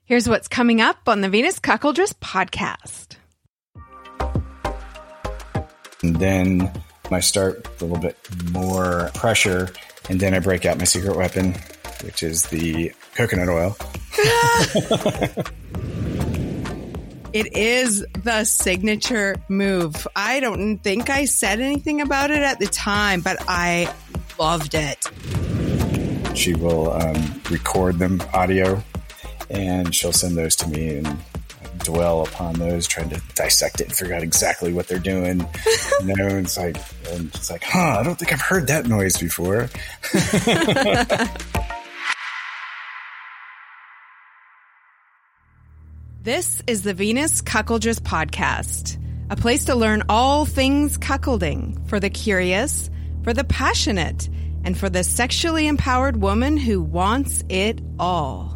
Here's what's coming up on the Venus Cuckoldress podcast. And then I start with a little bit more pressure, and then I break out my secret weapon, which is the coconut oil. It is the signature move. I don't think I said anything about it at the time, but I loved it. She will record them audio, and she'll send those to me and dwell upon those, trying to dissect it and figure out exactly what they're doing. And it's like, I don't think I've heard that noise before. This is the Venus Cuckoldress podcast, a place to learn all things cuckolding for the curious, for the passionate, and for the sexually empowered woman who wants it all.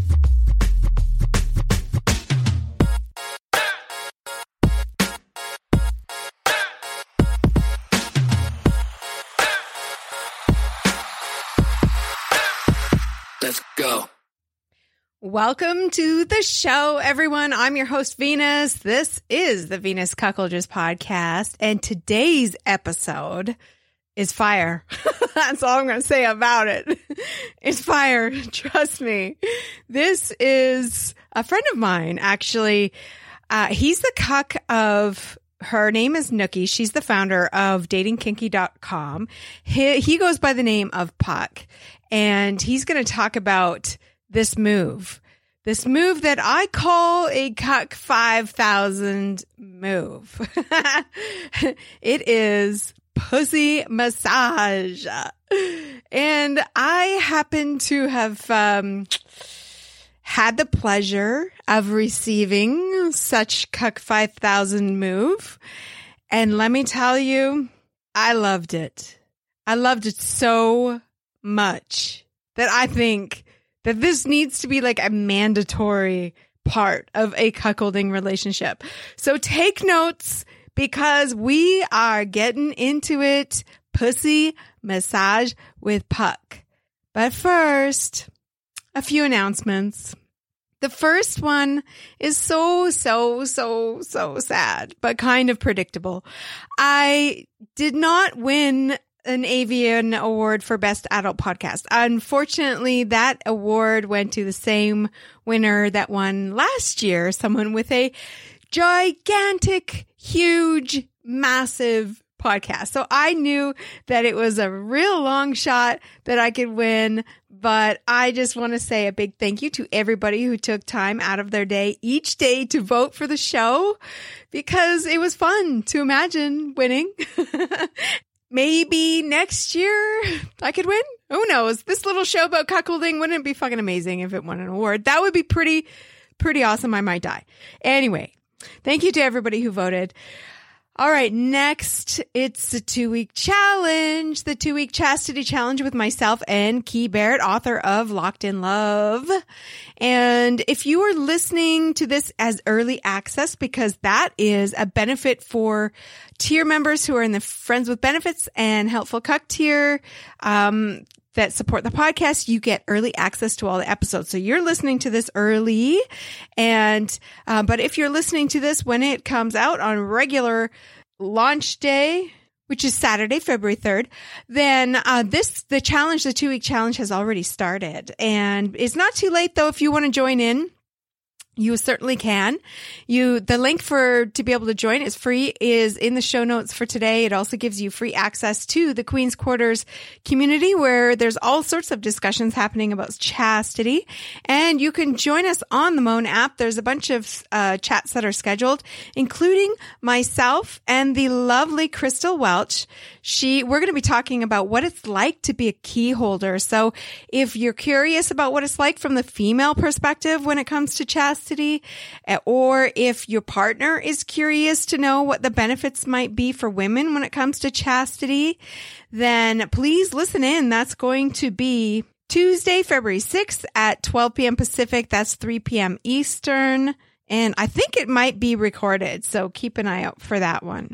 Let's go. Welcome to the show, everyone. I'm your host, Venus. This is the Venus Cuckoldress podcast, and today's episode is fire. That's all I'm going to say about it. It's fire. Trust me. This is a friend of mine, actually. He's the cuck of... Her name is Nookie. She's the founder of datingkinky.com. He goes by the name of Puck, and he's going to talk about this move that I call a cuck 5,000 move. It is pussy massage. And I happen to have had the pleasure of receiving such cuck 5,000 move. And let me tell you, I loved it. I loved it so much that I think that this needs to be like a mandatory part of a cuckolding relationship. So take notes, because we are getting into it. Pussy massage with Puck. But first, a few announcements. The first one is so sad, but kind of predictable. I did not win an Avian Award for Best Adult Podcast. Unfortunately, that award went to the same winner that won last year, someone with a gigantic, huge, massive podcast. So I knew that it was a real long shot that I could win, but I just want to say a big thank you to everybody who took time out of their day each day to vote for the show, because it was fun to imagine winning. Maybe next year I could win. Who knows? This little show about cuckolding, wouldn't it be fucking amazing if it won an award? That would be pretty awesome. I might die. Anyway, thank you to everybody who voted. All right, next, it's a 2-week challenge, the 2-week chastity challenge with myself and Key Barrett, author of Locked in Love. And if you are listening to this as early access, because that is a benefit for tier members who are in the Friends with Benefits and Helpful Cuck tier, that support the podcast, you get early access to all the episodes. So you're listening to this early. And, but if you're listening to this when it comes out on regular launch day, which is Saturday, February 3rd, then, the challenge, the 2-week challenge has already started, and it's not too late though. If you want to join in, you certainly can. The link to be able to join is free, is in the show notes for today. It also gives you free access to the Queen's Quarters community, where there's all sorts of discussions happening about chastity. And you can join us on the Moan app. There's a bunch of chats that are scheduled, including myself and the lovely Crystal Welch. We're going to be talking about what it's like to be a key holder. So if you're curious about what it's like from the female perspective when it comes to chastity, or if your partner is curious to know what the benefits might be for women when it comes to chastity, then please listen in. That's going to be Tuesday, February 6th at 12 p.m. Pacific. That's 3 p.m. Eastern. And I think it might be recorded, so keep an eye out for that one.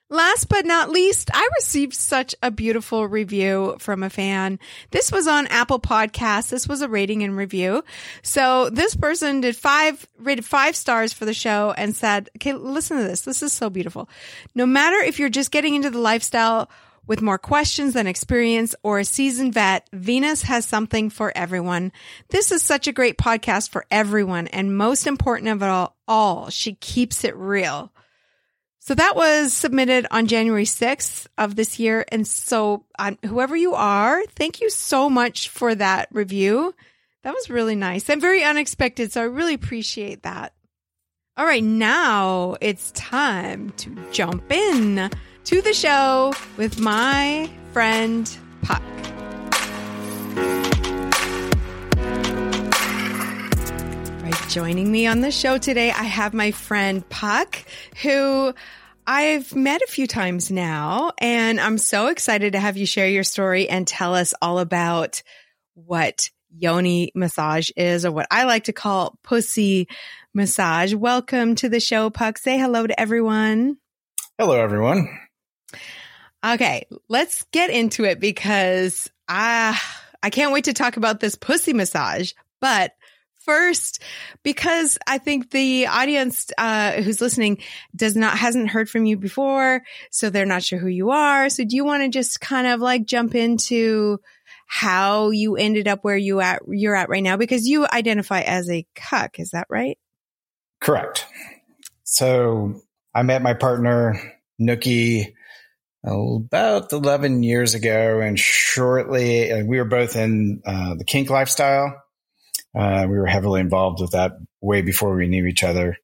Last but not least, I received such a beautiful review from a fan. This was on Apple Podcasts. This was a rating and review. So this person rated 5 stars for the show and said, okay, listen to this. This is so beautiful. No matter if you're just getting into the lifestyle with more questions than experience or a seasoned vet, Venus has something for everyone. This is such a great podcast for everyone. And most important of it all, she keeps it real. So that was submitted on January 6th of this year. And so whoever you are, thank you so much for that review. That was really nice and very unexpected. So I really appreciate that. All right, now it's time to jump in to the show with my friend Puck. Joining me on the show today, I have my friend Puck, who I've met a few times now, and I'm so excited to have you share your story and tell us all about what yoni massage is, or what I like to call pussy massage. Welcome to the show, Puck. Say hello to everyone. Hello, everyone. Okay, let's get into it because I can't wait to talk about this pussy massage, but first, because I think the audience who's listening hasn't heard from you before, so they're not sure who you are. So do you want to just kind of like jump into how you ended up where you're at right now? Because you identify as a cuck, is that right? Correct. So I met my partner, Nookie, about 11 years ago, and shortly we were both in the kink lifestyle. We were heavily involved with that way before we knew each other.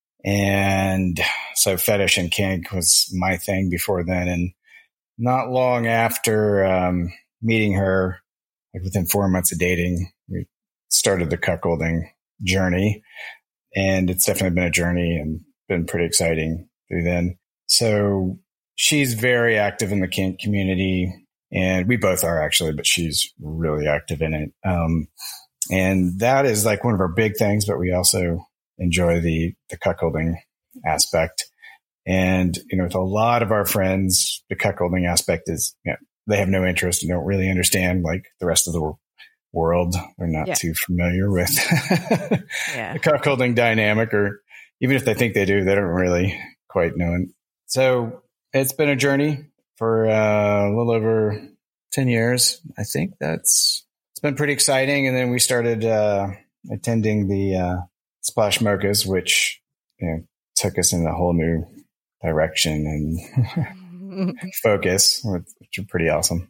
And so fetish and kink was my thing before then. And not long after meeting her, like within 4 months of dating, we started the cuckolding journey. And it's definitely been a journey and been pretty exciting through then. So she's very active in the kink community. And we both are actually, but she's really active in it. And that is like one of our big things, but we also enjoy the cuckolding aspect. And, with a lot of our friends, the cuckolding aspect is, they have no interest and don't really understand like the rest of the world. They're not too familiar with the cuckolding dynamic, or even if they think they do, they don't really quite know it. So it's been a journey for a little over 10 years. I think it's been pretty exciting. And then we started attending the Splash Mochas, which took us in a whole new direction and focus, which are pretty awesome.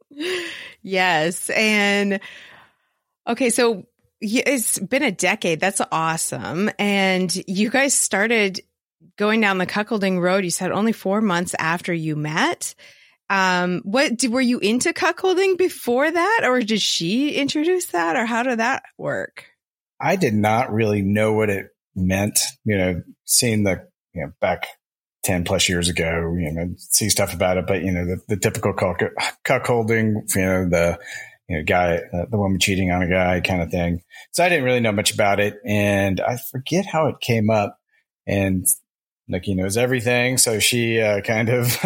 Yes. And okay, so it's been a decade. That's awesome. And you guys started going down the cuckolding road, you said only 4 months after you met. Were you into cuckolding before that, or did she introduce that, or how did that work? I did not really know what it meant, seeing back 10 plus years ago, see stuff about it, but the typical cuckolding, the guy, the woman cheating on a guy kind of thing. So I didn't really know much about it, and I forget how it came up, and Nikki knows everything. So she kind of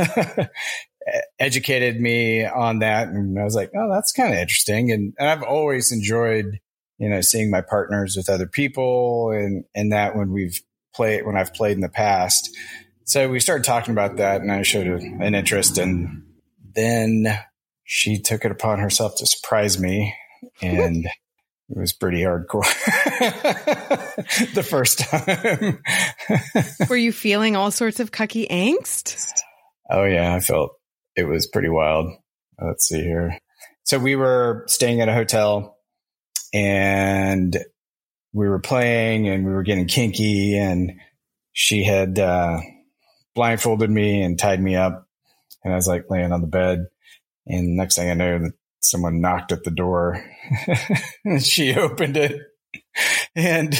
educated me on that. And I was like, oh, that's kind of interesting. And I've always enjoyed, seeing my partners with other people and that when I've played in the past. So we started talking about that, and I showed an interest, and then she took it upon herself to surprise me, and it was pretty hardcore the first time. Were you feeling all sorts of cucky angst? Oh yeah, I felt it was pretty wild. Let's see here. So we were staying at a hotel, and we were playing, and we were getting kinky, and she had blindfolded me and tied me up, and I was like laying on the bed, and next thing I know, someone knocked at the door and she opened it, and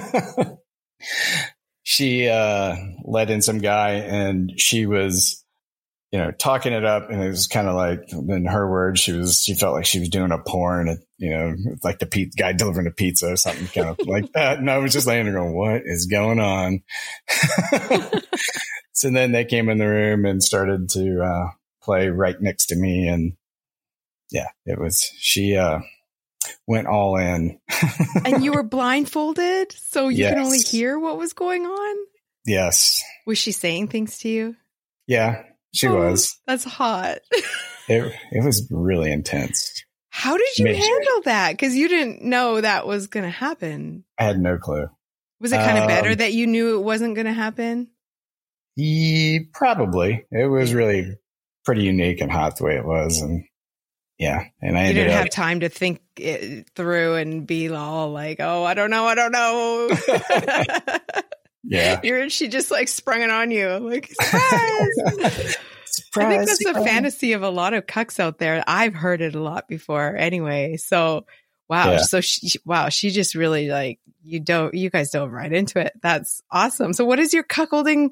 she let in some guy, and she was talking it up, and it was kind of like, in her words, she felt like she was doing a porn, like the guy delivering a pizza or something kind of like that. And I was just laying there going, what is going on? So then they came in the room and started to play right next to me. And yeah, she went all in. And you were blindfolded, so you Yes. can only hear what was going on? Yes. Was she saying things to you? Yeah, she was. That's hot. It was really intense. How did you handle that? Because you didn't know that was going to happen. I had no clue. Was it kind of better that you knew it wasn't going to happen? Probably. It was really pretty unique and hot the way it was. And yeah. And I didn't have time to think it through and be all like, oh, I don't know. Yeah. She just like sprung it on you. Like, surprise. I think that's the fantasy of a lot of cucks out there. I've heard it a lot before anyway. So, wow. Yeah. So she just really like, you guys dove right into it. That's awesome. So what is your cuckolding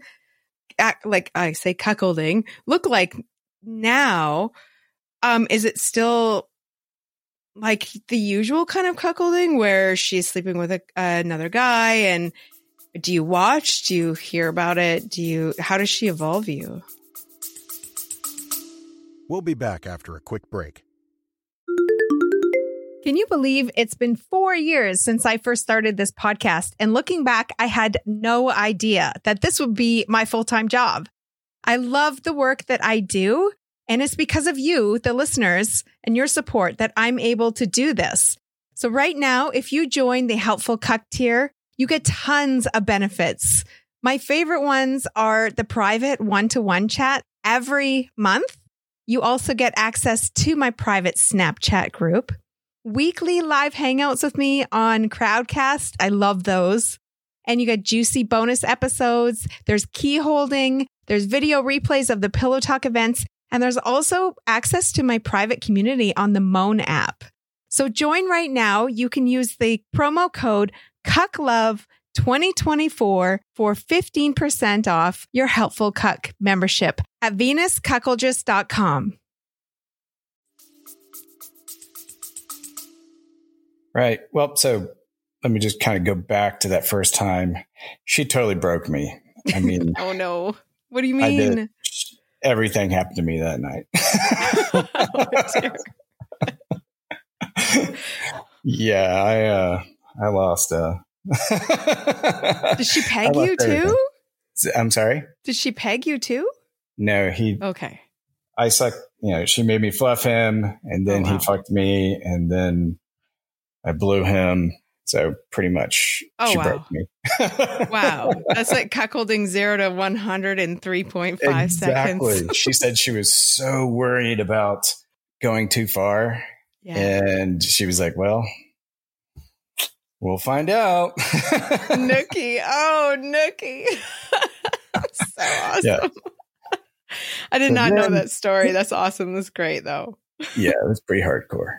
look like now? Is it still like the usual kind of cuckolding where she's sleeping with another guy? And do you watch? Do you hear about it? How does she evolve you? We'll be back after a quick break. Can you believe it's been 4 years since I first started this podcast? And looking back, I had no idea that this would be my full-time job. I love the work that I do. And it's because of you, the listeners, and your support that I'm able to do this. So right now, if you join the Helpful Cuck tier, you get tons of benefits. My favorite ones are the private one-to-one chat every month. You also get access to my private Snapchat group, weekly live hangouts with me on Crowdcast. I love those. And you get juicy bonus episodes. There's key holding. There's video replays of the Pillow Talk events. And there's also access to my private community on the Moan app. So join right now. You can use the promo code CUCKLOVE2024 for 15% off your Helpful Cuck membership at venuscuckoldress.com. Right. Well, so let me just kind of go back to that first time. She totally broke me. I mean, oh no. What do you mean? Everything happened to me that night. Yeah, I lost. Did she peg you too? I'm sorry? Did she peg you too? No, Okay. I sucked, she made me fluff him, and then he fucked me, and then I blew him. So pretty much she broke me. Wow. That's like cuckolding 0 to 100 in 3.5 seconds. Exactly. She said she was so worried about going too far. Yeah. And she was like, well, we'll find out. Nookie. Oh, Nookie. So awesome. Yeah. I did not know that story. That's awesome. That's great, though. Yeah, it was pretty hardcore.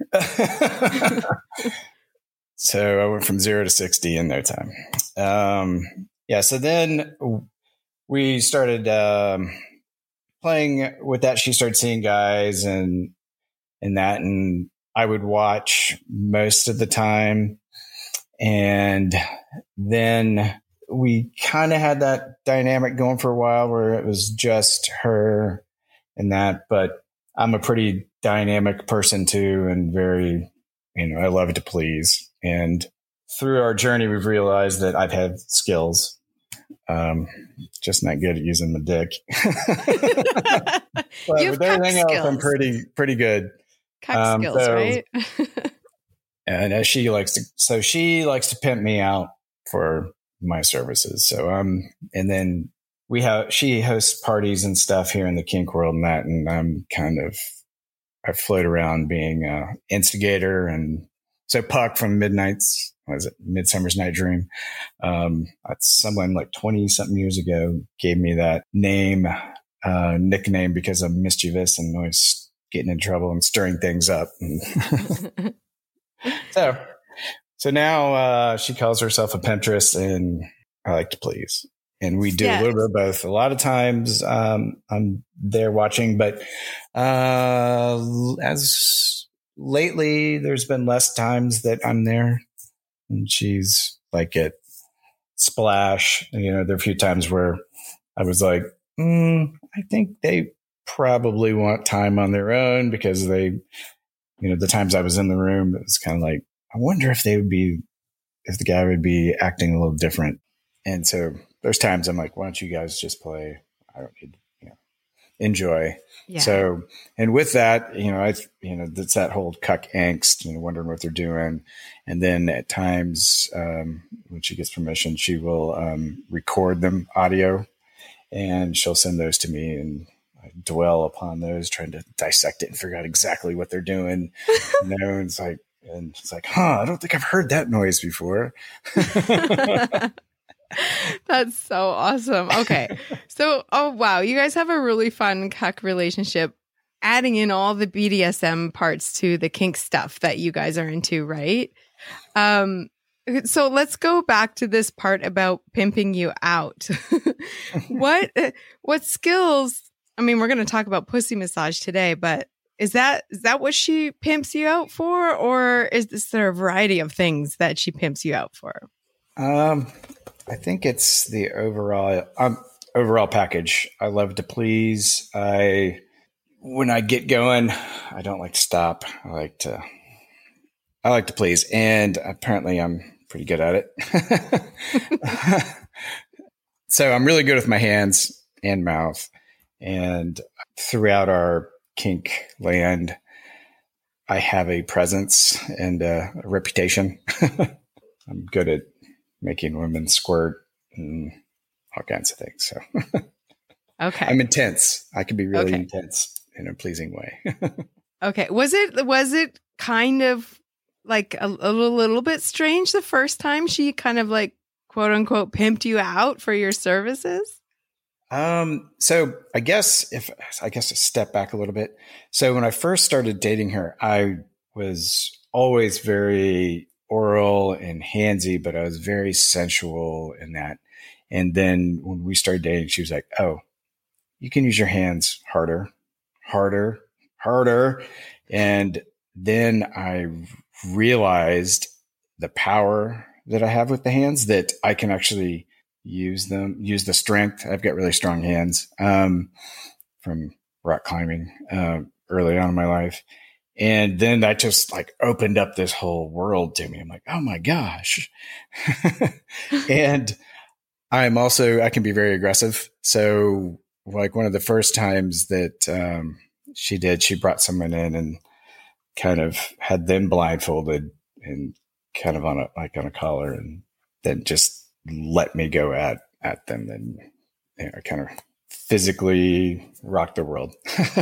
So I went from 0 to 60 in no time. So then we started playing with that. She started seeing guys and that, and I would watch most of the time. And then we kind of had that dynamic going for a while where it was just her and that, but I'm a pretty dynamic person too, and very, I love to please. And through our journey, we've realized that I've had skills, just not good at using my dick. But with everything else, I'm pretty good. Cuck skills, right? And she likes to pimp me out for my services. So, and then she hosts parties and stuff here in the kink world and that, and I float around being a instigator. And so Puck from Midsummer's Night Dream. That's someone like 20 something years ago gave me that nickname because I'm mischievous and always getting in trouble and stirring things up. So now she calls herself a pimptress, and I like to please. And we do a little bit of both. A lot of times I'm there watching, but as lately, there's been less times that I'm there. And she's like at Splash. There are a few times where I was like, I think they probably want time on their own because they, the times I was in the room, it was kind of like, I wonder if if the guy would be acting a little different. And so there's times I'm like, why don't you guys just play? I don't need, enjoy. Yeah. So, and with that, that's that whole cuck angst, wondering what they're doing. And then at times, when she gets permission, she will record them audio and she'll send those to me, and I dwell upon those, trying to dissect it and figure out exactly what they're doing. And it's like, I don't think I've heard that noise before. That's so awesome. Okay. So, oh, wow. You guys have a really fun cuck relationship, adding in all the BDSM parts to the kink stuff that you guys are into, right? So let's go back to this part about pimping you out. What skills? I mean, we're going to talk about pussy massage today, but is that what she pimps you out for, or is there a variety of things that she pimps you out for? I think it's the overall package. I love to please. When I get going, I don't like to stop. I like to please, and apparently I'm pretty good at it. So I'm really good with my hands and mouth. And throughout our kink land, I have a presence and a reputation. I'm good at making women squirt and all kinds of things. So okay. I'm intense. I can be really intense in a pleasing way. Okay. Was it kind of like a little bit strange the first time she kind of like, quote unquote, pimped you out for your services? So I guess to step back a little bit. So when I first started dating her, I was always very oral and handsy, but I was very sensual in that. And then when we started dating, she was like, "Oh, you can use your hands harder. And then I realized the power that I have with the hands, that I can actually use the strength. I've got really strong hands, from rock climbing, early on in my life. And then that just like opened up this whole world to me. I'm like, oh my gosh. And I can be very aggressive. So like one of the first times that, she brought someone in and kind of had them blindfolded and kind of on a collar, and then just let me go at them. And kind of physically rocked the world.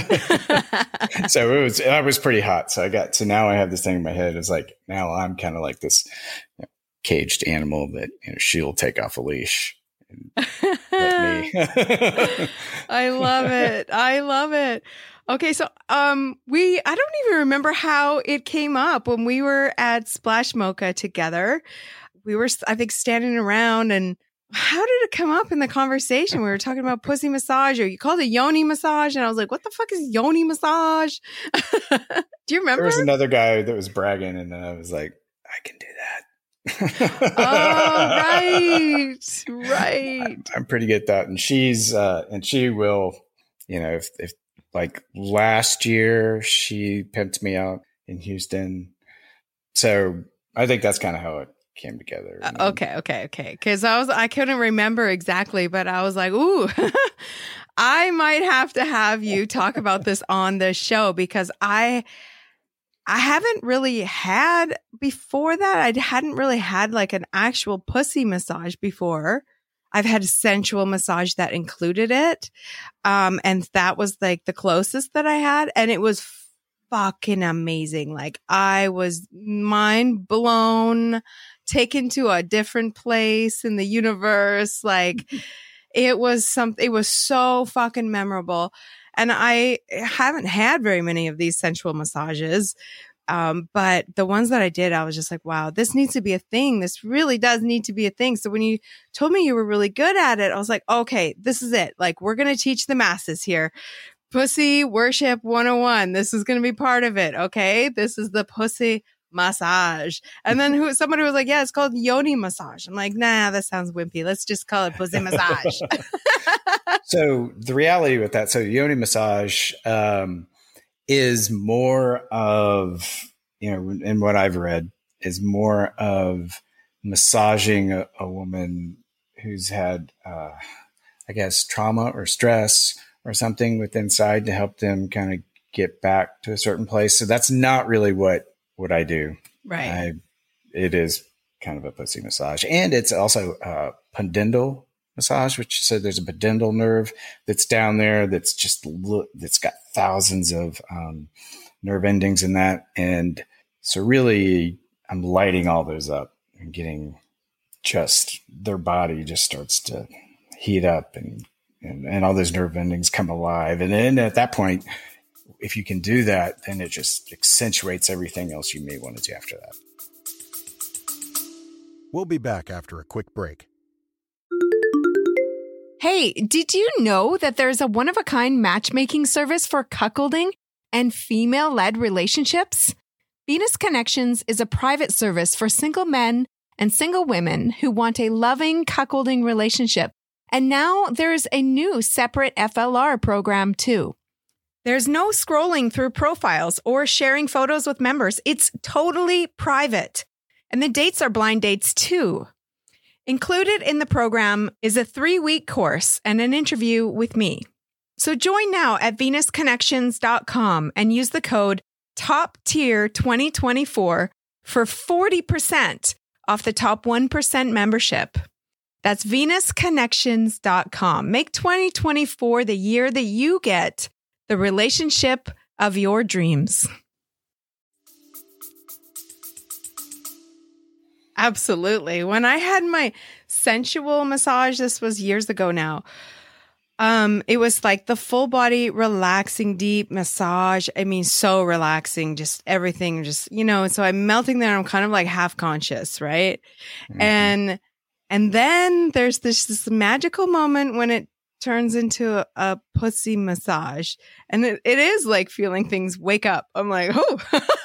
So I was pretty hot. So now I have this thing in my head. It's like, now I'm kind of like this caged animal that, she'll take off a leash and let me. I love it. Okay. So, I don't even remember how it came up when we were at Splash Mocha together. We were, I think, standing around, and how did it come up in the conversation? We were talking about pussy massage, or you called it yoni massage. And I was like, what the fuck is yoni massage? Do you remember? There was another guy that was bragging, and then I was like, I can do that. Oh, right. I'm pretty good at that. And she will, if like last year, she pimped me out in Houston. So I think that's kind of how it came together. Okay. Because I couldn't remember exactly, but I was like, ooh, I might have you talk about this on the show, because I haven't really had before that. I hadn't really had like an actual pussy massage before. I've had a sensual massage that included it. And that was like the closest that I had. And it was fucking amazing. Like I was mind blown, taken to a different place in the universe. Like it was so fucking memorable. And I haven't had very many of these sensual massages. But the ones that I did, I was just like, wow, this needs to be a thing. This really does need to be a thing. So when you told me you were really good at it, I was like, okay, this is it. Like, we're going to teach the masses here. Pussy worship 101. This is going to be part of it. Okay. This is the pussy massage. And then somebody was like, yeah, it's called yoni massage. I'm like, nah, that sounds wimpy. Let's just call it pussy massage. So the reality with that, so yoni massage is more of, in what I've read, is more of massaging a woman who's had, I guess, trauma or stress or something with inside to help them kind of get back to a certain place. So that's not really what I do. Right. It is kind of a pussy massage. And it's also pudendal massage, which so there's a pudendal nerve that's down there that's that's got thousands of nerve endings in that. And so really I'm lighting all those up and getting just their body just starts to heat up and all those nerve endings come alive. And then at that point, if you can do that, then it just accentuates everything else you may want to do after that. We'll be back after a quick break. Hey, did you know that there's a one-of-a-kind matchmaking service for cuckolding and female-led relationships? Venus Connections is a private service for single men and single women who want a loving cuckolding relationship. And now there's a new separate FLR program too. There's no scrolling through profiles or sharing photos with members. It's totally private. And the dates are blind dates too. Included in the program is a 3-week course and an interview with me. So join now at venusconnections.com and use the code TOPTIER2024 for 40% off the top 1% membership. That's venusconnections.com. Make 2024 the year that you get the relationship of your dreams. Absolutely. When I had my sensual massage, this was years ago now. It was like the full body relaxing deep massage. I mean, so relaxing, just everything, just, so I'm melting there. I'm kind of like half conscious. Right. Mm-hmm. And then there's this magical moment when it turns into a pussy massage, and it is like feeling things wake up. I'm like, oh,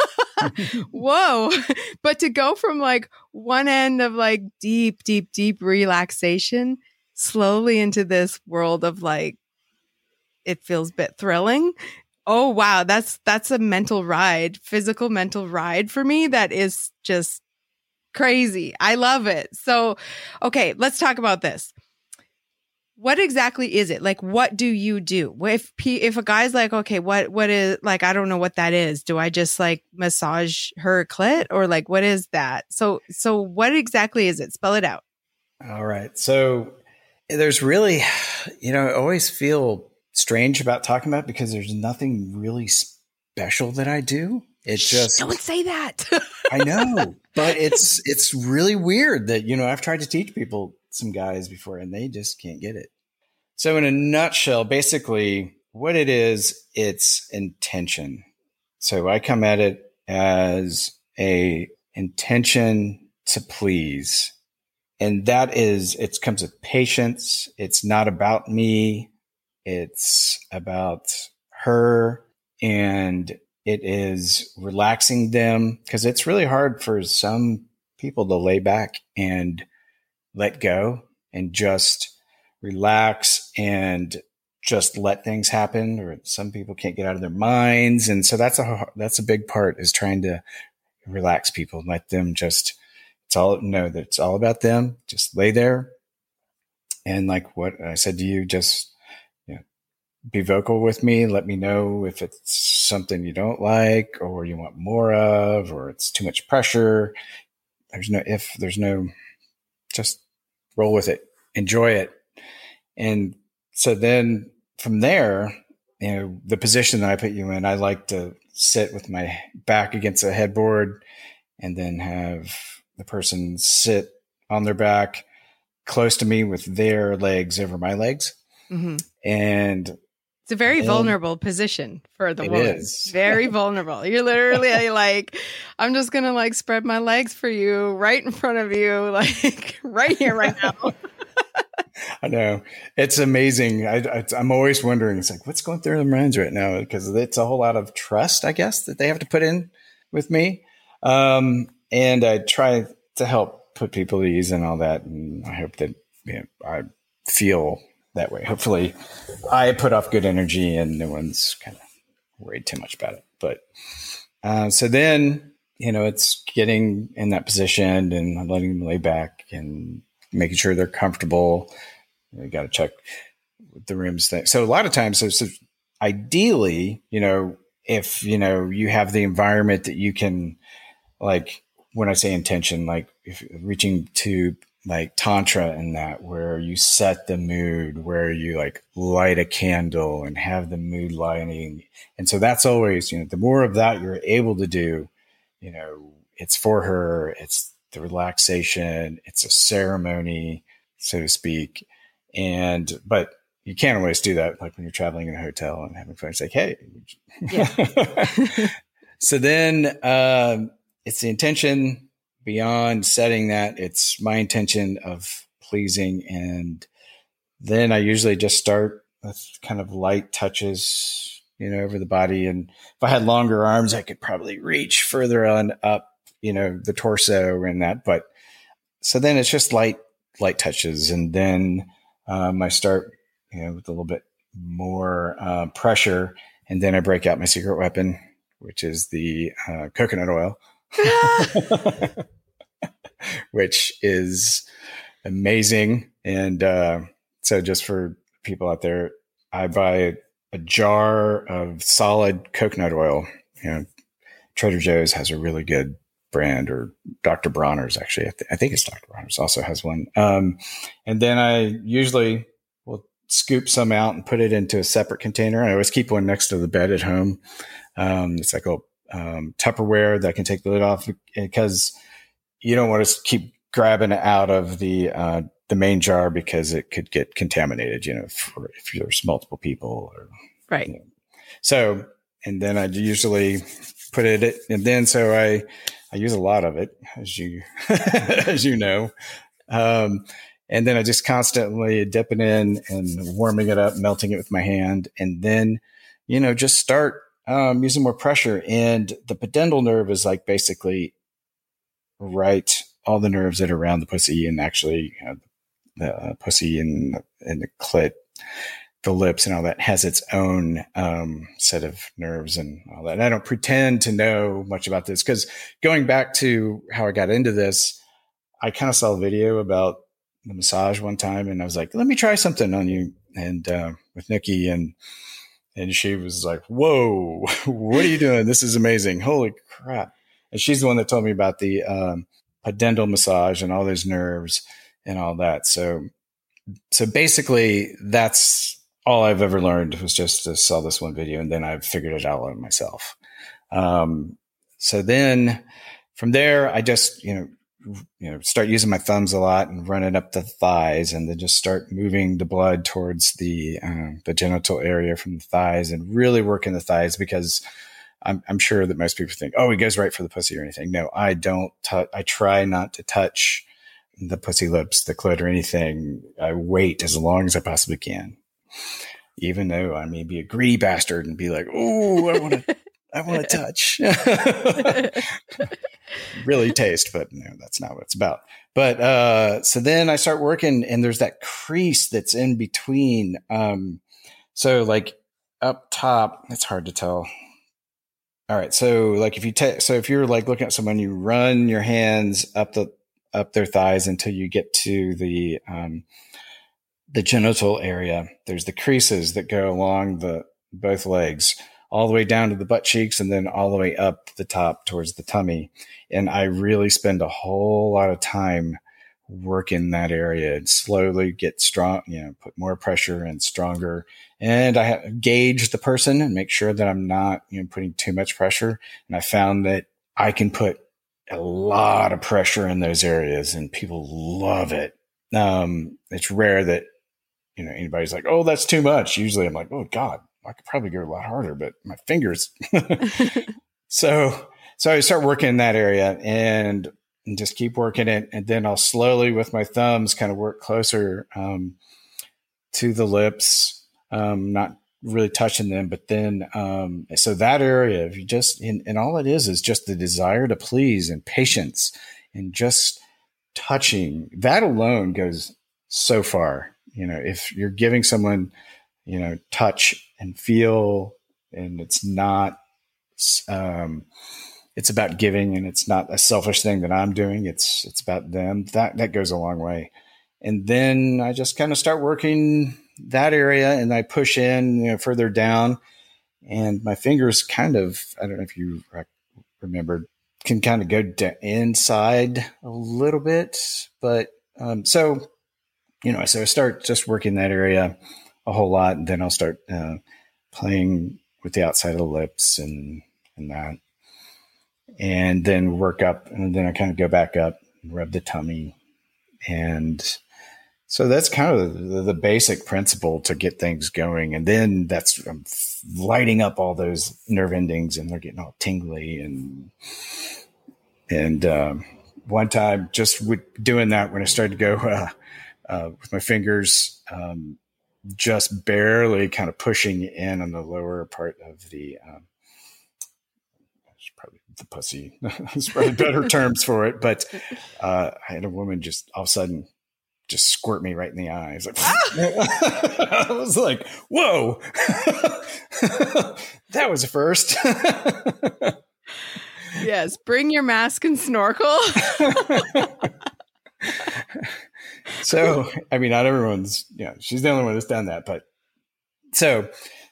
whoa. But to go from like one end of like deep relaxation slowly into this world of like, it feels a bit thrilling. Oh, wow. That's a physical mental ride for me. That is just crazy. I love it. So, okay, let's talk about this. What exactly is it? Like, what do you do? If a guy's like, okay, what is, like, I don't know what that is. Do I just like massage her clit, or like, what is that? So what exactly is it? Spell it out. All right. So there's really, I always feel strange about talking about it because there's nothing really special that I do. It's just, don't say that. I know, but it's really weird that, I've tried to teach people, some guys before, and they just can't get it. So in a nutshell, basically what it is, it's intention. So I come at it as a intention to please. And that is, it comes with patience. It's not about me. It's about her, and it is relaxing them, because it's really hard for some people to lay back and let go and just relax and just let things happen. Or some people can't get out of their minds. And so that's a big part, is trying to relax people and let them just, that it's all about them. Just lay there. And like what I said to you, just, be vocal with me. Let me know if it's something you don't like, or you want more of, or it's too much pressure. There's no, just roll with it, enjoy it. And so then from there, the position that I put you in, I like to sit with my back against a headboard, and then have the person sit on their back close to me with their legs over my legs. Mm-hmm. And it's a very vulnerable position for the woman. It is. Very vulnerable. You're literally like, I'm just going to like spread my legs for you right in front of you, like right here, right now. I know. It's amazing. I'm always wondering, it's like, what's going through their minds right now? Because it's a whole lot of trust, I guess, that they have to put in with me. And I try to help put people at ease and all that. And I hope that I feel that way. Hopefully I put off good energy and no one's kind of worried too much about it. But so then, it's getting in that position and letting them lay back and making sure they're comfortable. You got to check the rooms thing. So a lot of times, so ideally, if, you have the environment that you can, like when I say intention, like if reaching to like Tantra and that, where you set the mood, where you like light a candle and have the mood lighting. And so that's always, the more of that you're able to do, it's for her, it's the relaxation, it's a ceremony, so to speak. But you can't always do that. Like when you're traveling in a hotel and having fun, it's like, hey, Yeah. So then, it's the intention. Beyond setting that, it's my intention of pleasing. And then I usually just start with kind of light touches, over the body. And if I had longer arms, I could probably reach further on up, the torso and that. But so then it's just light touches. And then I start, with a little bit more pressure. And then I break out my secret weapon, which is the coconut oil. Which is amazing. And so just for people out there, I buy a jar of solid coconut oil. Trader Joe's has a really good brand, or Dr. Bronner's actually. I think it's Dr. Bronner's also has one. And then I usually will scoop some out and put it into a separate container. I always keep one next to the bed at home. It's like a Tupperware that can take the lid off, because you don't want to keep grabbing it out of the main jar, because it could get contaminated, if there's multiple people. Right. So, and then I usually put it, and then so I use a lot of it, as you as you know. And then I just constantly dip it in and warming it up, melting it with my hand, and then just start using more pressure. And the pudendal nerve is like basically all the nerves that are around the pussy, and actually the pussy and the clit, the lips and all that has its own set of nerves and all that. And I don't pretend to know much about this, because going back to how I got into this, I kind of saw a video about the massage one time, and I was like, let me try something on you. And with Nikki, and she was like, whoa, what are you doing? This is amazing. Holy crap. And she's the one that told me about the pudendal massage and all those nerves and all that. So basically that's all I've ever learned, was just to saw this one video, and then I figured it out on myself. So then from there, I just, start using my thumbs a lot and running up the thighs, and then just start moving the blood towards the genital area from the thighs, and really working the thighs, because I'm sure that most people think, oh, he goes right for the pussy or anything. No, I don't. I try not to touch the pussy lips, the clit, or anything. I wait as long as I possibly can, even though I may be a greedy bastard and be like, oh, I want to touch. Really taste, but no, that's not what it's about. But so then I start working, and there's that crease that's in between. So like up top, it's hard to tell. All right. So like if you're like looking at someone, you run your hands up their thighs until you get to the genital area. There's the creases that go along both legs, all the way down to the butt cheeks, and then all the way up the top towards the tummy. And I really spend a whole lot of time working that area and slowly get strong, put more pressure and stronger. And I gauge the person and make sure that I'm not, putting too much pressure. And I found that I can put a lot of pressure in those areas, and people love it. It's rare that, anybody's like, oh, that's too much. Usually I'm like, oh God, I could probably go a lot harder, but my fingers. So I start working in that area and just keep working it. And then I'll slowly with my thumbs kind of work closer to the lips, not really touching them. But then, so that area, if you just, and all it is just the desire to please and patience and just touching, that alone goes so far. if you're giving someone, touch and feel, and it's not, it's about giving, and it's not a selfish thing that I'm doing. It's about them. That goes a long way. And then I just kind of start working that area, and I push in, further down, and my fingers kind of, I don't know if you remember, can kind of go inside a little bit, but, so I start just working that area a whole lot, and then I'll start, playing with the outside of the lips and that, and then work up, and then I kind of go back up and rub the tummy. And so that's kind of the basic principle to get things going. And then that's lighting up all those nerve endings, and they're getting all tingly. And one time just doing that, when I started to go with my fingers, just barely kind of pushing in on the lower part of the, probably the pussy. There's probably better terms for it. But I had a woman just all of a sudden just squirt me right in the eyes. Like, I was like, whoa, that was a first. Yes. Bring your mask and snorkel. So, I mean, not everyone's, she's the only one that's done that, but so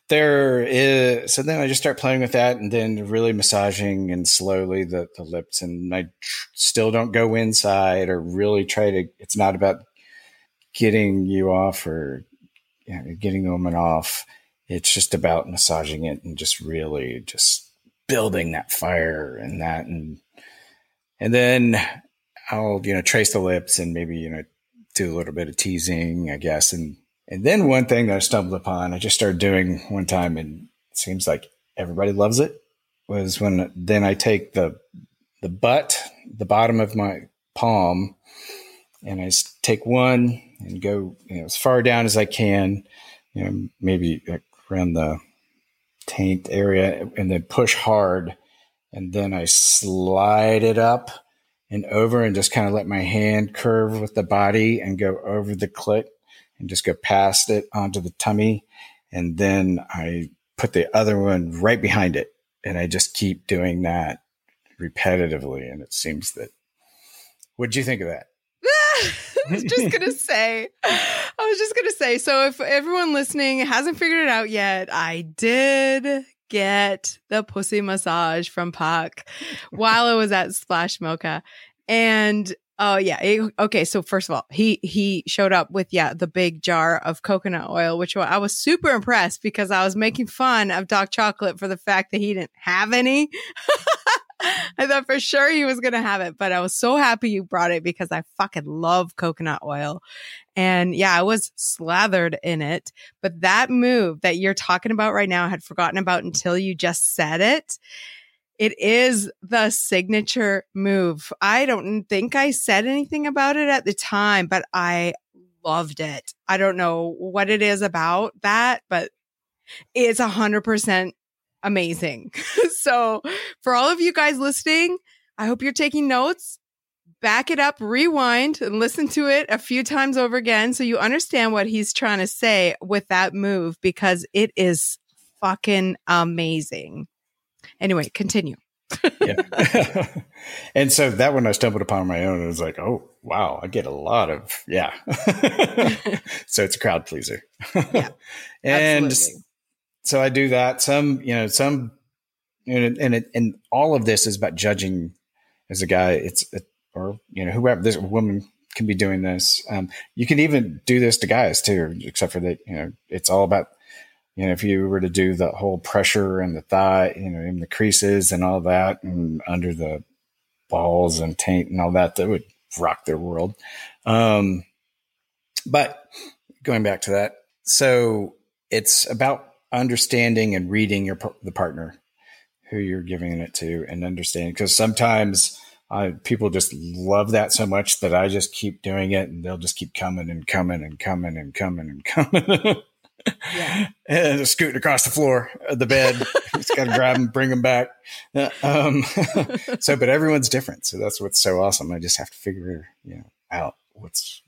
so then I just start playing with that, and then really massaging and slowly the lips, and I still don't go inside or really it's not about getting you off or getting the woman off. It's just about massaging it and just really just building that fire and that. And then I'll, trace the lips and maybe, do a little bit of teasing, I guess. And then one thing that I stumbled upon, I just started doing one time, and it seems like everybody loves it, was when then I take the bottom of my palm, and I take one and go as far down as I can, maybe like around the taint area, and then push hard. And then I slide it up and over, and just kind of let my hand curve with the body and go over the clit and just go past it onto the tummy. And then I put the other one right behind it. And I just keep doing that repetitively. And it seems that, what'd you think of that? I was just going to say, so if everyone listening hasn't figured it out yet, I did get the pussy massage from Puck while I was at Splash Mocha. And okay, so first of all, he showed up with the big jar of coconut oil, which I was super impressed, because I was making fun of Doc Chocolate for the fact that he didn't have any. I thought for sure he was going to have it, but I was so happy you brought it, because I fucking love coconut oil. And I was slathered in it. But that move that you're talking about right now, I had forgotten about until you just said it. It is the signature move. I don't think I said anything about it at the time, but I loved it. I don't know what it is about that, but it's 100% amazing. So for all of you guys listening, I hope you're taking notes. Back it up, rewind, and listen to it a few times over again so you understand what he's trying to say with that move, because it is fucking amazing. Anyway, continue. Yeah. And so that one I stumbled upon on my own, and I was like, oh, wow, I get a lot of, So it's a crowd pleaser. Yeah, and absolutely. So I do that. And all of this is about judging as a guy. Or whoever, this woman can be doing this. You can even do this to guys too, except for that, it's all about, if you were to do the whole pressure and the thigh, in the creases and all that, and under the balls and taint and all that, that would rock their world. But going back to that, so it's about understanding and reading the partner who you're giving it to, and understanding, because sometimes people just love that so much that I just keep doing it, and they'll just keep coming and coming and coming and coming and coming. Yeah. And just scooting across the floor of the bed. Just got to grab them, bring them back. But everyone's different. So that's what's so awesome. I just have to figure, out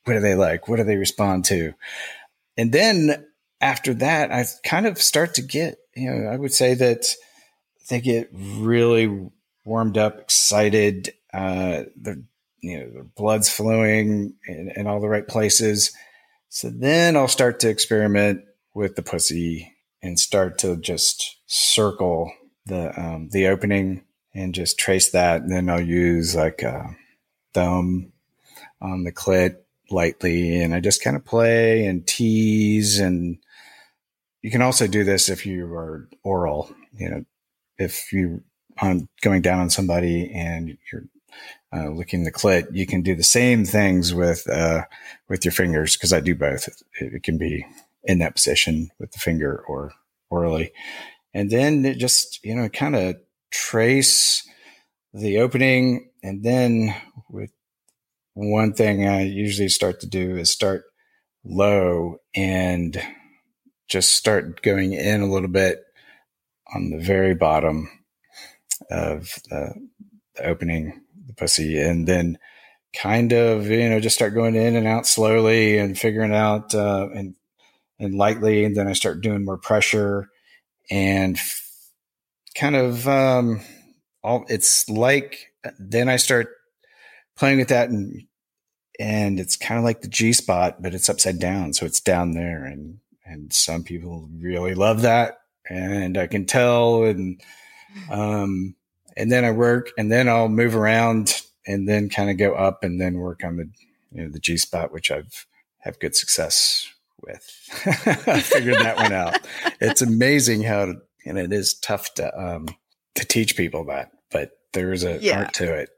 what do they like? What do they respond to? And then after that, I kind of start to get, I would say that they get really warmed up, excited. Their blood's flowing in all the right places. So then I'll start to experiment with the pussy and start to just circle the opening and just trace that. And then I'll use like a thumb on the clit lightly, and I just kind of play and tease. And you can also do this if you are oral, if you on going down on somebody and you're licking the clit, you can do the same things with your fingers, because I do both. It can be in that position with the finger or orally. And then it just, kind of trace the opening. And then with one thing I usually start to do is start low and just start going in a little bit on the very bottom of the opening, the pussy, and then kind of, just start going in and out slowly and figuring out and lightly. And then I start doing more pressure and kind of it's like, then I start playing with that, and it's kind of like the G spot, but it's upside down. So it's down there. And some people really love that. And I can tell. And then I work, and then I'll move around and then kind of go up and then work on the G spot, which I've had good success with. I figured that one out. It's amazing how, it is tough to teach people that, but there is an art to it.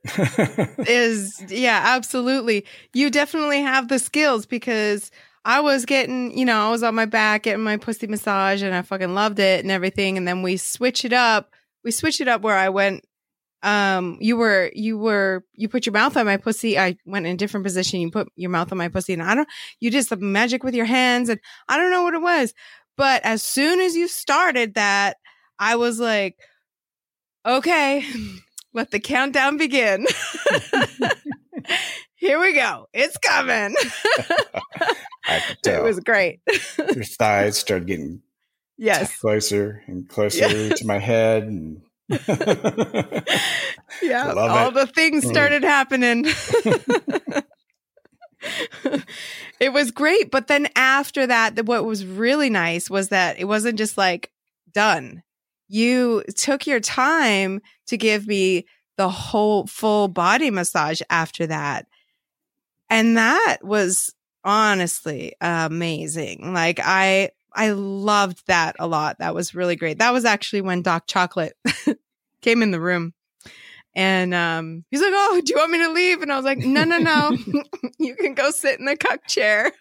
Absolutely. You definitely have the skills, because I was getting, I was on my back getting my pussy massage, and I fucking loved it and everything. And then we switch it up. Where I went, you put your mouth on my pussy. I went in a different position. You put your mouth on my pussy, and you did some magic with your hands, and I don't know what it was. But as soon as you started that, I was like, okay, let the countdown begin. Here we go. It's coming. I could tell. It was great. Your thighs started getting closer and closer to my head. And all the things started happening. It was great. But then after that, what was really nice was that it wasn't just like done. You took your time to give me the whole full body massage after that. And that was honestly amazing. Like I loved that a lot. That was really great. That was actually when Doc Chocolate came in the room, and he's like, "Oh, do you want me to leave?" And I was like, No. You can go sit in the cuck chair.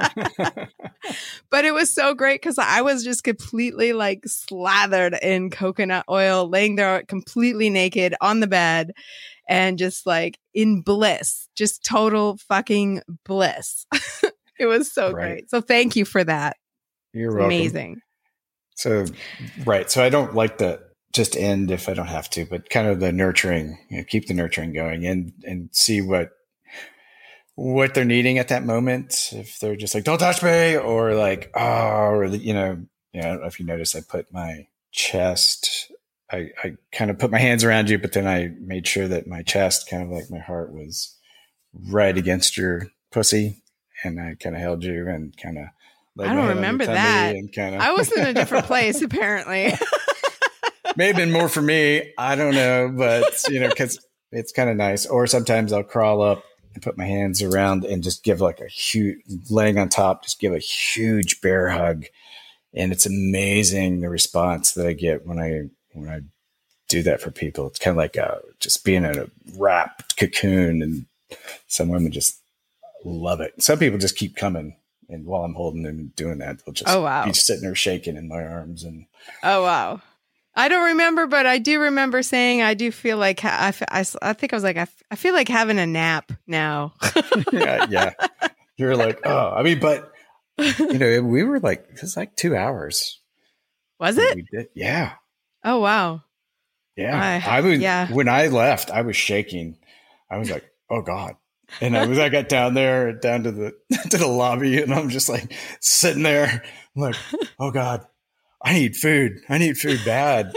But it was so great, because I was just completely like slathered in coconut oil, laying there completely naked on the bed, and just like in bliss, just total fucking bliss. It was so great. So thank you for that. You're welcome. Amazing. So, right. So I don't like to just end if I don't have to, but kind of the nurturing, keep the nurturing going and see what they're needing at that moment. If they're just like, don't touch me, or like, oh, or, I don't know if you notice, I put my chest, I kind of put my hands around you, but then I made sure that my chest, kind of like my heart, was right against your pussy. And I kind of held you and kind of, I don't remember that. I was in a different place, apparently. May have been more for me. I don't know, but because it's kind of nice. Or sometimes I'll crawl up and put my hands around and just give like a huge, laying on top, just give a huge bear hug. And it's amazing the response that I get when I do that for people. It's kind of like just being in a wrapped cocoon, and some women just love it. Some people just keep coming. And while I'm holding them and doing that, they'll just be sitting there shaking in my arms. And oh, wow. I don't remember, but I do remember saying I do feel like I think I was like, I feel like having a nap now. yeah. You're like, oh, I mean, but, we were like, it was like 2 hours. Was it? We did. Yeah. Oh, wow. Yeah. When I left, I was shaking. I was like, oh, God. And I got down to the lobby, and I'm just like sitting there. I'm like, oh God, I need food. I need food bad.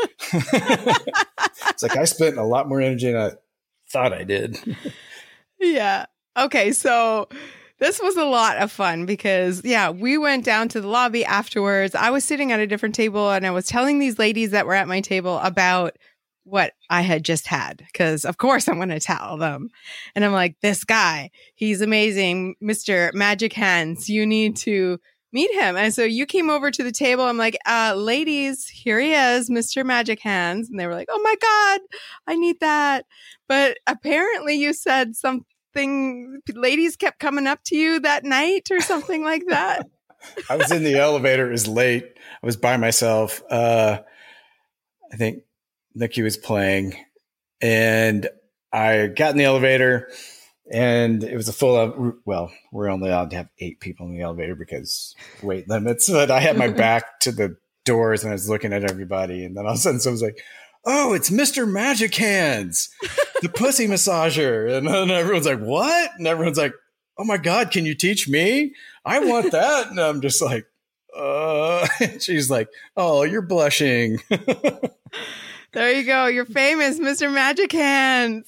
It's like I spent a lot more energy than I thought I did. Yeah. Okay. So this was a lot of fun because, we went down to the lobby afterwards. I was sitting at a different table and I was telling these ladies that were at my table about what I had just had. Because, of course, I'm going to tell them. And I'm like, this guy, he's amazing. Mr. Magic Hands, you need to meet him. And so you came over to the table. I'm like, ladies, here he is, Mr. Magic Hands. And they were like, oh my God, I need that. But apparently you said something, ladies kept coming up to you that night or something like that. I was in the elevator. It was late. I was by myself. I think Nikki was playing, and I got in the elevator, and it was we're only allowed to have 8 people in the elevator because weight limits. But I had my back to the doors and I was looking at everybody, and then all of a sudden someone's like, oh, it's Mr. Magic Hands, the pussy massager. And then everyone's like, what? And everyone's like, oh my God, can you teach me? I want that. And I'm just like, she's like, oh, you're blushing. There you go. You're famous, Mr. Magic Hands.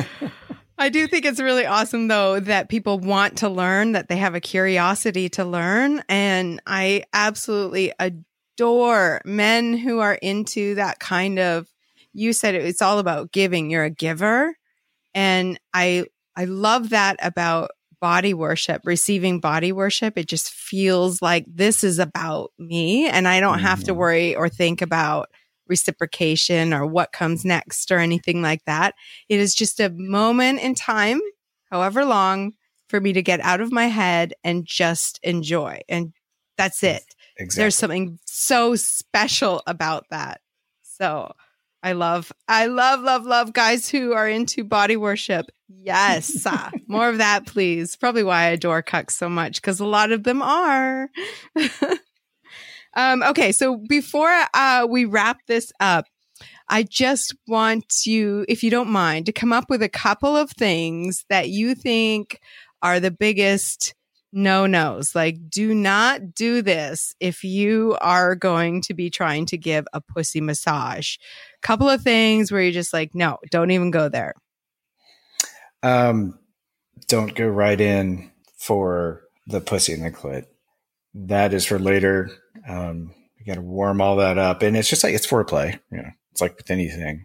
I do think it's really awesome, though, that people want to learn, that they have a curiosity to learn. And I absolutely adore men who are into that kind of, you said it's all about giving. You're a giver. And I love that about body worship, receiving body worship. It just feels like this is about me, and I don't have to worry or think about reciprocation or what comes next or anything like that. It is just a moment in time, however long, for me to get out of my head and just enjoy. And that's it. Exactly. There's something so special about that. So I love guys who are into body worship. Yes. More of that, please. Probably why I adore cucks so much, because a lot of them are. Okay. So before we wrap this up, I just want you, if you don't mind, to come up with a couple of things that you think are the biggest no-nos. Like, do not do this if you are going to be trying to give a pussy massage. Couple of things where you're just like, no, don't even go there. Don't go right in for the pussy and the clit. That is for later. You got to warm all that up, and it's just like, it's foreplay. You know, it's like with anything,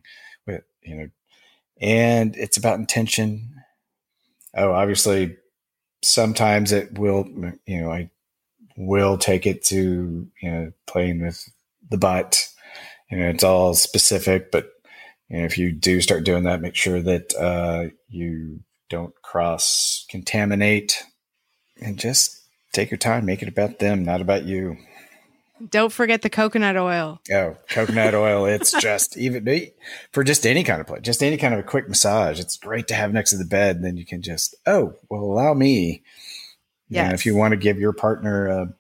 and it's about intention. Oh, obviously, sometimes it will. I will take it to playing with the butt. It's all specific, but if you do start doing that, make sure that you don't cross contaminate, and just take your time. Make it about them, not about you. Don't forget the coconut oil. Oh, coconut oil. It's just even for just any kind of play, just any kind of a quick massage. It's great to have next to the bed. And then you can just, allow me. Yes. If you want to give your partner,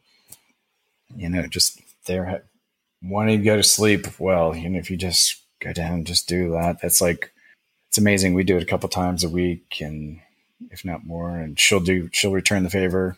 just there wanting to go to sleep. Well, if you just go down and just do that, that's like, it's amazing. We do it a couple times a week, and if not more, and she'll return the favor.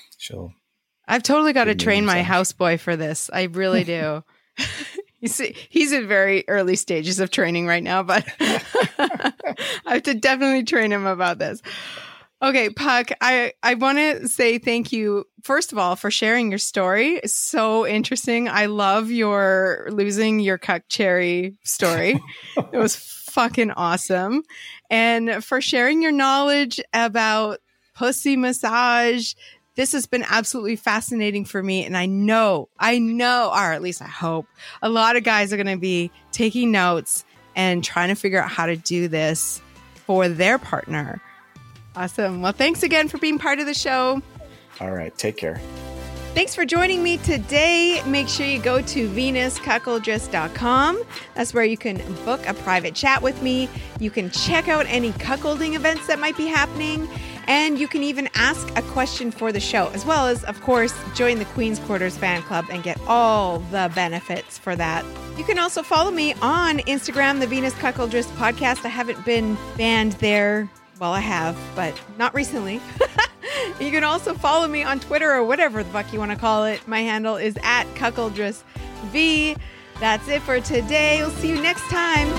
I've totally got to train my houseboy for this. I really do. You see, he's in very early stages of training right now, but I have to definitely train him about this. Okay, Puck, I want to say thank you, first of all, for sharing your story. It's so interesting. I love your losing your cuck cherry story. It was fucking awesome. And for sharing your knowledge about pussy massage. This has been absolutely fascinating for me. And I know, or at least I hope, a lot of guys are going to be taking notes and trying to figure out how to do this for their partner. Awesome. Well, thanks again for being part of the show. All right. Take care. Thanks for joining me today. Make sure you go to venuscuckoldress.com. That's where you can book a private chat with me. You can check out any cuckolding events that might be happening. And you can even ask a question for the show, as well as, of course, join the Queen's Quarters fan club and get all the benefits for that. You can also follow me on Instagram, the Venus Cuckoldress Podcast. I haven't been banned there Well, I have, but not recently. You can also follow me on Twitter or whatever the fuck you want to call it. My handle is @CuckoldressV. That's it for today. We'll see you next time.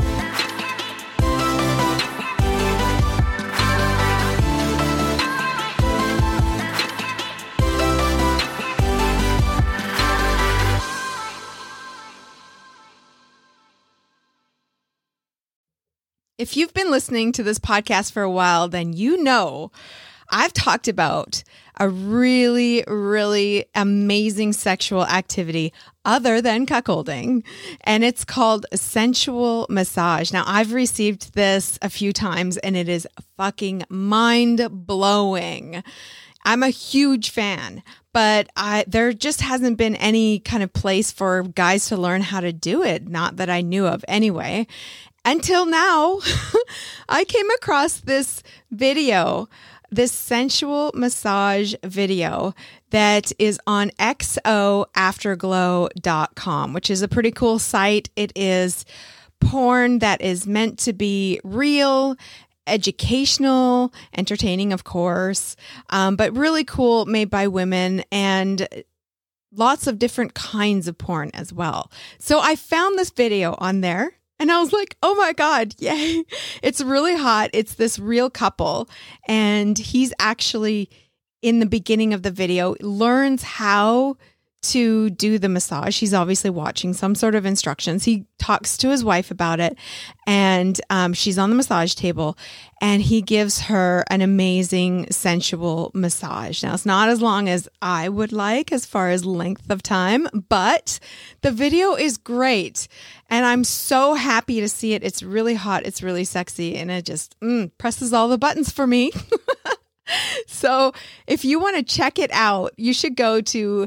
If you've been listening to this podcast for a while, then you know I've talked about a really, really amazing sexual activity other than cuckolding, and it's called sensual massage. Now, I've received this a few times, and it is fucking mind-blowing. I'm a huge fan, but there just hasn't been any kind of place for guys to learn how to do it, not that I knew of anyway. Until now, I came across this video, this sensual massage video that is on xoafterglow.com, which is a pretty cool site. It is porn that is meant to be real, educational, entertaining, of course, but really cool, made by women, and lots of different kinds of porn as well. So I found this video on there. And I was like, oh my God, yay. It's really hot. It's this real couple. And he's actually, in the beginning of the video, learns how to do the massage. He's obviously watching some sort of instructions. He talks to his wife about it. And she's on the massage table. And he gives her an amazing sensual massage. Now, it's not as long as I would like as far as length of time, but the video is great. And I'm so happy to see it. It's really hot. It's really sexy. And it just presses all the buttons for me. So if you want to check it out, you should go to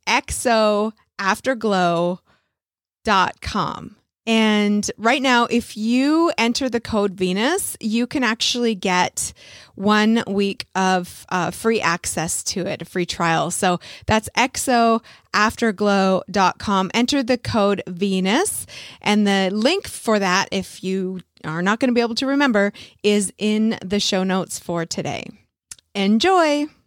xoafterglow.com. And right now, if you enter the code Venus, you can actually get 1 week of free access to it, a free trial. So that's xoafterglow.com. Enter the code Venus. And the link for that, if you are not going to be able to remember, is in the show notes for today. Enjoy.